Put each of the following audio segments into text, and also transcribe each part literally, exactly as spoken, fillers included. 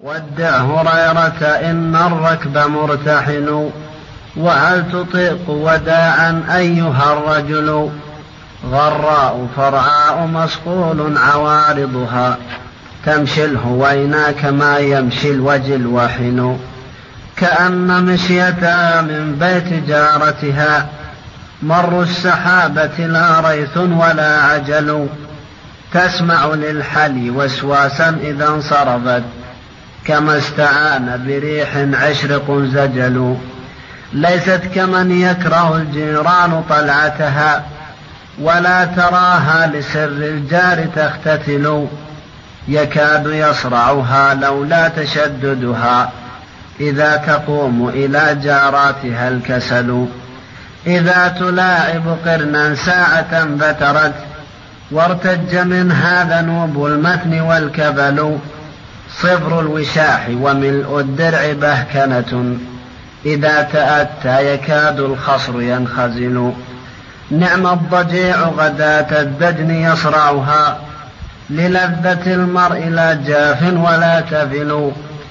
ودع هريرة إن الركب مرتحل، وهل تطيق وداعا أيها الرجل؟ غراء فرعاء مصقول عوارضها، تمشي الهوينا كما يمشي الوجل وحن، كأن مشيتها من بيت جارتها، مر السحابة لا ريث ولا عجل، تسمع للحلي وسواسا إذا انصرفت، كما استعان بريح عشرق زجل، ليست كمن يكره الجيران طلعتها، ولا تراها لسر الجار تختتل، يكاد يصرعها لولا تشددها، إذا تقوم إلى جاراتها الكسل، إذا تلاعب قرنا ساعة فترت، وارتج منها ذنوب المتن والكبل، صفر الوشاح وملء الدرع بهكنة، إذا تأتى يكاد الخصر ينخزل، نعم الضجيع غداة الدجن يصرعها، للذة المرء لا جاف ولا تفل،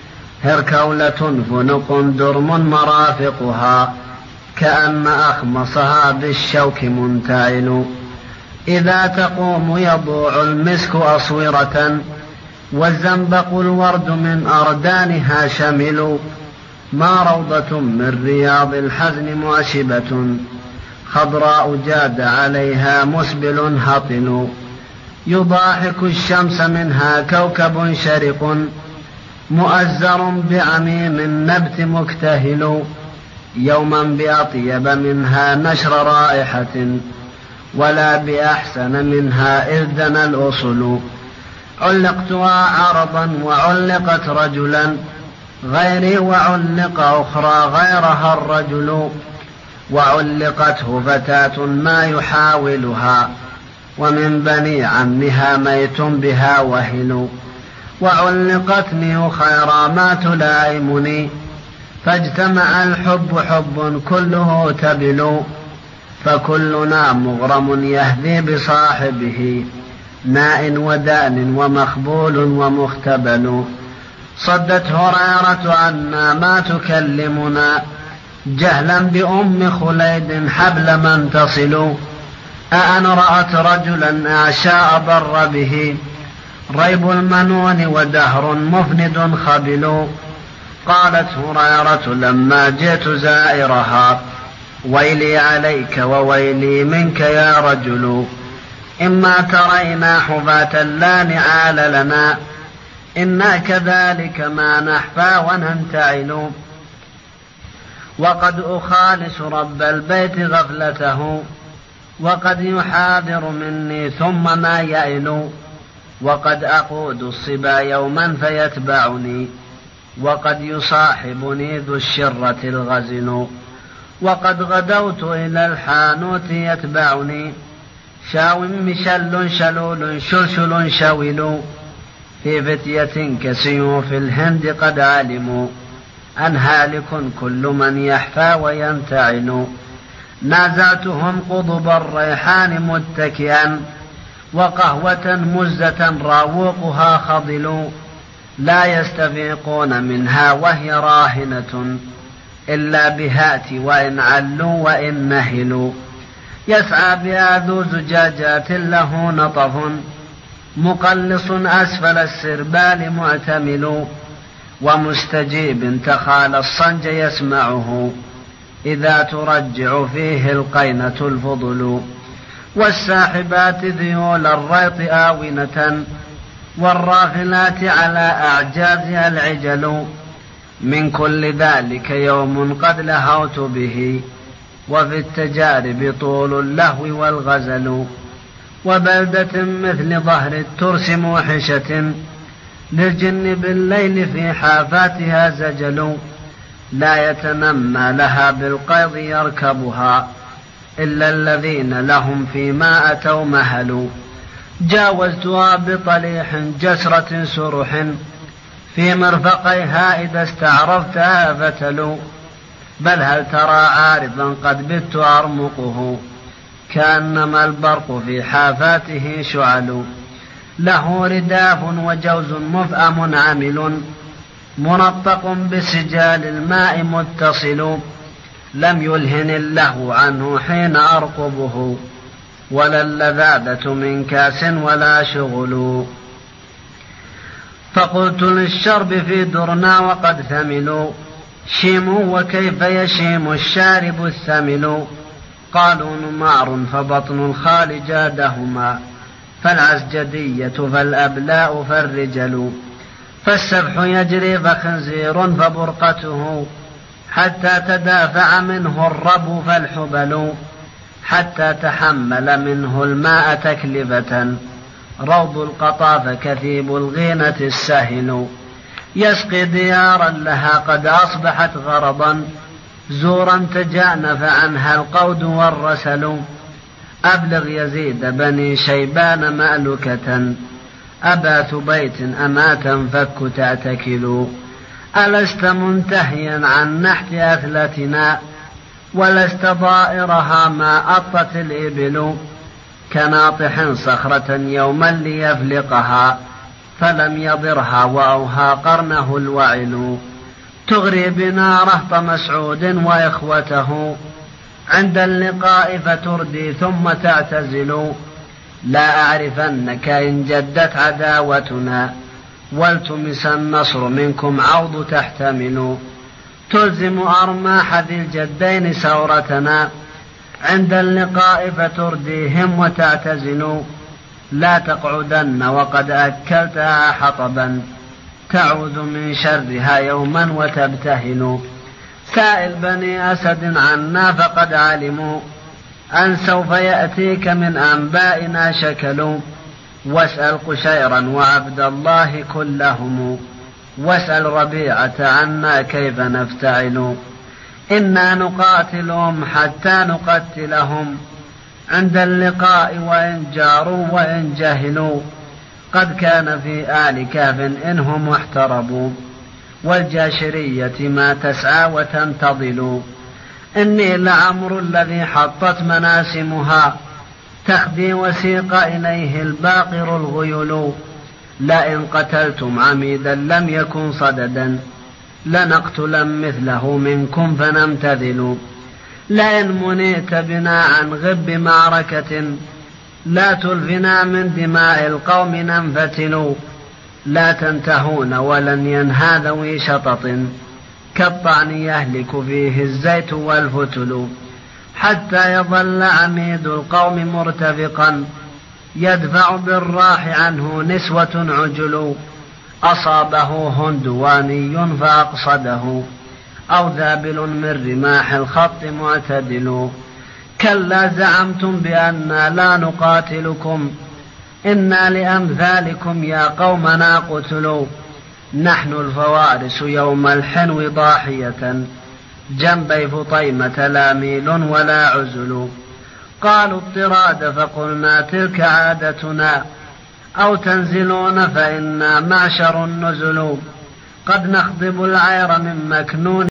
هركولة فنق درم مرافقها، كأن أخمصها بالشوك منتعل، إذا تقوم يضوع المسك أصورة، والزنبق الورد من أردانها شمل، ما روضة من رياض الحزن معشبة، خضراء جاد عليها مسبل هطل، يضاحك الشمس منها كوكب شرق، مؤزر بعميم النبت مكتهل، يوما بأطيب منها نشر رائحة، ولا بأحسن منها إذ دنا الأصل، علقتها عرضا وعلقت رجلا غيري، وعلق أخرى غيرها الرجل، وعلقته فتاة ما يحاولها، ومن بني عمها ميت بها وهل، وعلقتني خيرا ما تلائمني، فاجتمع الحب حب كله تبل، فكلنا مغرم يهدي بصاحبه، ناء ودان ومخبول ومختبل، صدت هريرة عنا ما تكلمنا، جهلا بأم خليد حبل من تصل، أأن رأت رجلا أعشاء ضر به، ريب المنون ودهر مفند خبل، قالت هريرة لما جئت زائرها، ويلي عليك وويلي منك يا رجل، إما ترينا حفاة لا نعال لنا، إنا كذلك ما نحفى وننتعل، وقد أخالص رب البيت غفلته، وقد يحاذر مني ثم ما يئل، وقد أقود الصبا يوما فيتبعني، وقد يصاحبني ذو الشرة الغزل، وقد غدوت إلى الحانوت يتبعني، شاو مشل شلول شلشل شول، في فتية كسيوف الهند قد علموا، أن هالك كل من يحفى وينتعل، نازعتهم قضب الريحان متكئا، وقهوة مزة راوقها خضل، لا يستفيقون منها وهي راهنة، إلا بهات وإن علوا وإن نهلوا، يسعى بها ذو زجاجات له نطف، مقلص أسفل السربال معتمل، ومستجيب تخال الصنج يسمعه، إذا ترجع فيه القينة الفضل، والساحبات ذيول الريط آونة، والرافلات على أعجازها العجل، من كل ذلك يوم قد لهوت به، وفي التجارب طول اللهو والغزل، وبلدة مثل ظهر الترس موحشة، للجن بالليل في حافاتها زجل، لا يتنمى لها بالقيض يركبها، إلا الذين لهم فيما أتوا مهلوا، جاوزتها بطليح جسرة سرح، في مرفقيها إذا استعرفتها فتلوا، بل هل ترى عارضا قد بت أرمقه، كأنما البرق في حافاته شعل، له رداف وجوز مفأم عامل، منطق بسجال الماء متصل لم يلهن اللهو عنه حين أرقبه ولا اللذاذة من كاس ولا شغل. فقلت للشرب في درنا وقد ثملوا شيموا وكيف يشيم الشارب الثمل. قالوا نمار فبطن الخال جادهما فالعزجدية فالأبلاء فالرجل. فالسبح يجري فخنزير فبرقته حتى تدافع منه الرب فالحبل. حتى تحمل منه الماء تكلفة روض القطاف كثيب الغينة السهل. يسقي ديارا لها قد أصبحت غرضا زورا تجانف عنها القود والرسل. أبلغ يزيد بني شيبان مألكة أباث بيت أما تنفك تعتكل. ألست منتهيا عن نحت أثلتنا ولست ضائرها ما أطت الإبل. كناطح صخرة يوما ليفلقها فلم يضرها وأوهى قرنه الوعل. تغري بنا رهط مسعود وإخوته عند اللقاء فتردي ثم تعتزل. لا أعرفنك إن جدت عداوتنا والتمس النصر منكم عوض تحتمل. تلزم أرماح ذي الجدين سورتنا عند اللقاء فترديهم وتعتزل. لا تقعدن وقد أكلتها حطبا تعود من شرها يوما وتبتهل. سائل بني أسد عنا فقد علموا أن سوف يأتيك من أنبائنا شكل. واسأل قشيرا وعبد الله كلهم واسأل ربيعة عنا كيف نفتعل. إنا نقاتلهم حتى نقتلهم عند اللقاء وإن جاروا وإن جهلوا. قد كان في آل كهف إنهم احتربوا والجاشرية ما تسعى وتنتظل. إني لعمر الذي حطت مناسمها تخدي وسيق إليه الباقر الغيل. لئن قتلتم عميدا لم يكن صددا لنقتل مثله منكم فنمتثل. لئن منيت بنا عن غب معركة لا تلفنا من دماء القوم ننفتل. لا تنتهون ولن ينهى ذوي شطط كالطعن يهلك فيه الزيت والفتل. حتى يظل عميد القوم مرتفقا يدفع بالراح عنه نسوة عجل. أصابه هندواني فأقصده أو ذابل من رماح الخط معتدل. كلا زعمتم بأننا لا نقاتلكم إنا لأمثالكم يا قومنا قتلوا. نحن الفوارس يوم الحنو ضاحية جنبي فطيمة لا ميل ولا عزل. قالوا اضطراد فقلنا تلك عادتنا أو تنزلون فإنا معشر النزل. قد نخضب العير من مكنون